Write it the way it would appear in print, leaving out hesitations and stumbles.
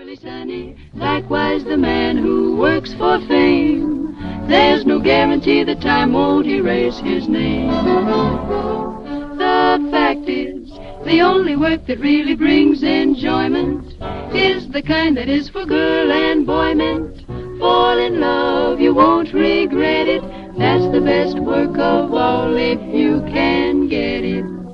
really sunny. Likewise the man who works for fame. There's no guarantee that time won't erase his name. The fact is, the only work that really brings enjoyment is the kind that is for girl and boy meant. Fall in love, you won't regret it. That's the best work of all if you can get it.